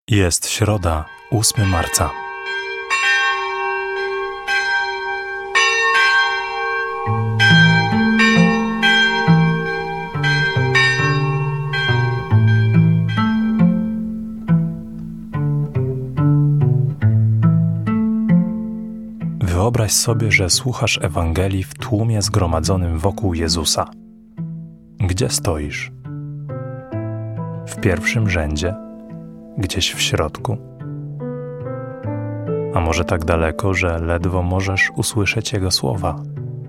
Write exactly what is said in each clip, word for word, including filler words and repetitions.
Jest środa, ósmego marca. Wyobraź sobie, że słuchasz Ewangelii w tłumie zgromadzonym wokół Jezusa. Gdzie stoisz? W pierwszym rzędzie? Gdzieś w środku? A może tak daleko, że ledwo możesz usłyszeć Jego słowa?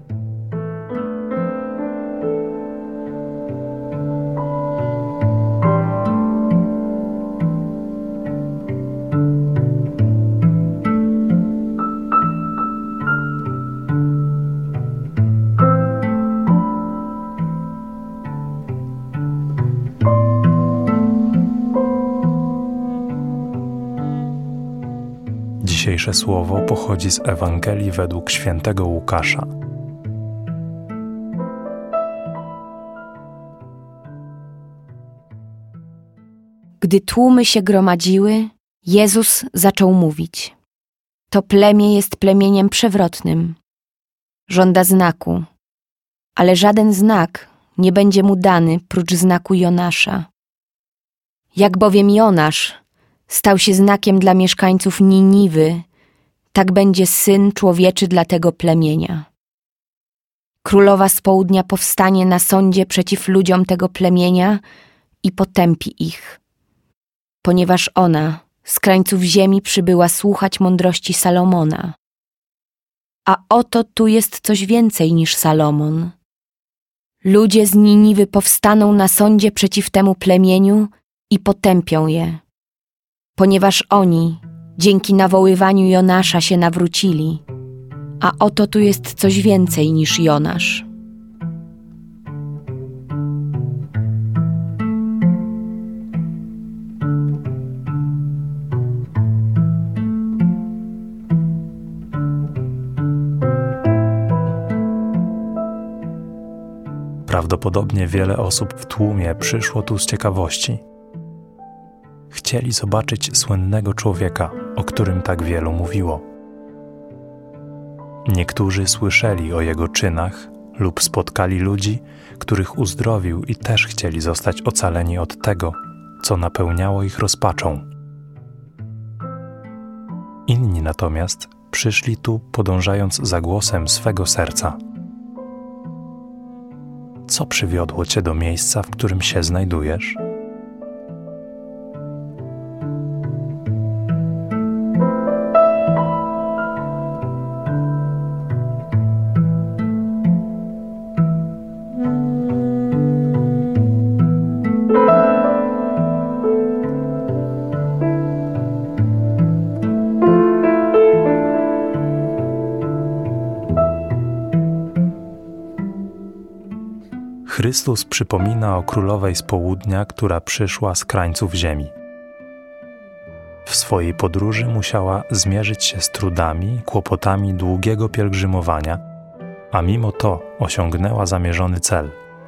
Dzisiejsze słowo pochodzi z Ewangelii według świętego Łukasza. Gdy tłumy się gromadziły, Jezus zaczął mówić: To plemię jest plemieniem przewrotnym. Żąda znaku, ale żaden znak nie będzie mu dany prócz znaku Jonasza. Jak bowiem Jonasz stał się znakiem dla mieszkańców Niniwy, tak będzie Syn Człowieczy dla tego plemienia. Królowa z południa powstanie na sądzie przeciw ludziom tego plemienia i potępi ich, ponieważ ona z krańców ziemi przybyła słuchać mądrości Salomona. A oto tu jest coś więcej niż Salomon. Ludzie z Niniwy powstaną na sądzie przeciw temu plemieniu i potępią je, ponieważ oni dzięki nawoływaniu Jonasza się nawrócili, a oto tu jest coś więcej niż Jonasz. Prawdopodobnie wiele osób w tłumie przyszło tu z ciekawości. Chcieli zobaczyć słynnego człowieka, o którym tak wielu mówiło. Niektórzy słyszeli o jego czynach lub spotkali ludzi, których uzdrowił i też chcieli zostać ocaleni od tego, co napełniało ich rozpaczą. Inni natomiast przyszli tu podążając za głosem swego serca. Co przywiodło cię do miejsca, w którym się znajdujesz? Chrystus przypomina o królowej z południa, która przyszła z krańców ziemi. W swojej podróży musiała zmierzyć się z trudami, kłopotami długiego pielgrzymowania, a mimo to osiągnęła zamierzony cel.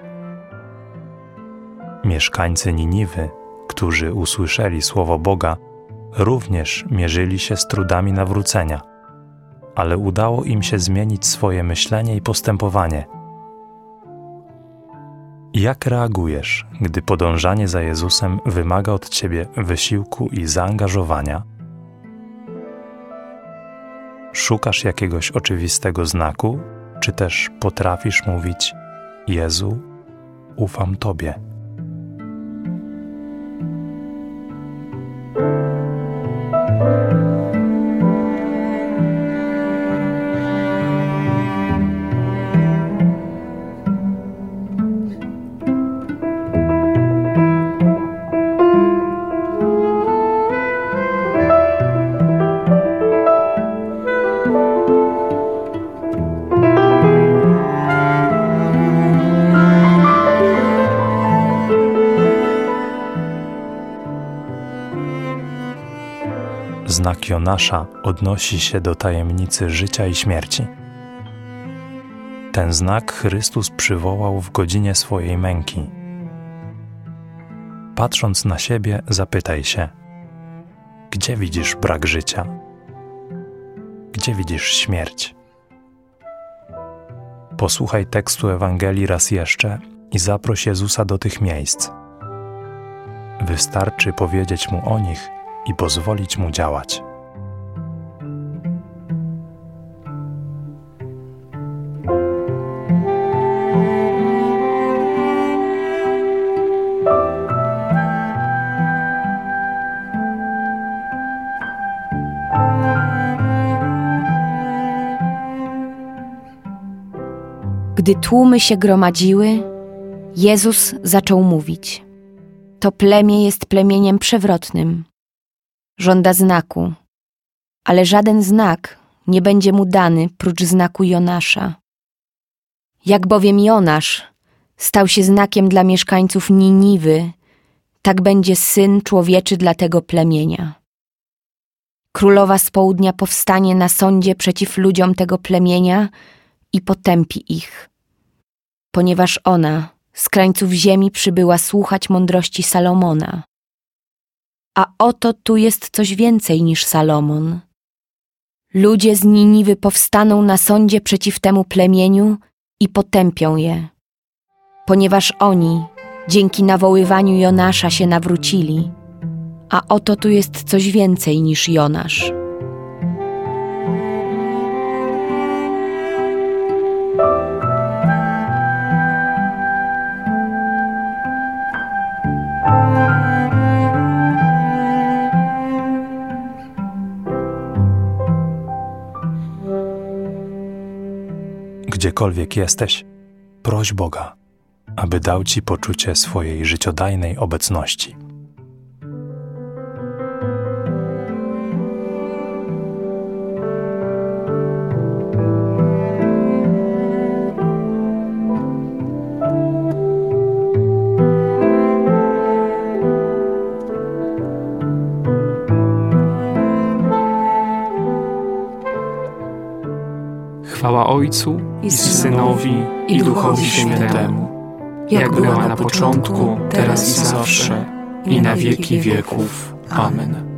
Mieszkańcy Niniwy, którzy usłyszeli słowo Boga, również mierzyli się z trudami nawrócenia, ale udało im się zmienić swoje myślenie i postępowanie. Jak reagujesz, gdy podążanie za Jezusem wymaga od ciebie wysiłku i zaangażowania? Szukasz jakiegoś oczywistego znaku, czy też potrafisz mówić: Jezu, ufam Tobie? Znak Jonasza odnosi się do tajemnicy życia i śmierci. Ten znak Chrystus przywołał w godzinie swojej męki. Patrząc na siebie, zapytaj się: Gdzie widzisz brak życia? Gdzie widzisz śmierć? Posłuchaj tekstu Ewangelii raz jeszcze i zaproś Jezusa do tych miejsc. Wystarczy powiedzieć Mu o nich i pozwolić Mu działać. Gdy tłumy się gromadziły, Jezus zaczął mówić: to plemię jest plemieniem przewrotnym. Żąda znaku, ale żaden znak nie będzie mu dany prócz znaku Jonasza. Jak bowiem Jonasz stał się znakiem dla mieszkańców Niniwy, tak będzie Syn Człowieczy dla tego plemienia. Królowa z południa powstanie na sądzie przeciw ludziom tego plemienia i potępi ich, ponieważ ona z krańców ziemi przybyła słuchać mądrości Salomona. A oto tu jest coś więcej niż Salomon. Ludzie z Niniwy powstaną na sądzie przeciw temu plemieniu i potępią je, ponieważ oni dzięki nawoływaniu Jonasza się nawrócili, a oto tu jest coś więcej niż Jonasz. Gdziekolwiek jesteś, proś Boga, aby dał Ci poczucie swojej życiodajnej obecności. Chwała Ojcu i Synowi i Duchowi Świętemu, jak była na początku, teraz i zawsze, i na wieki wieków. Amen.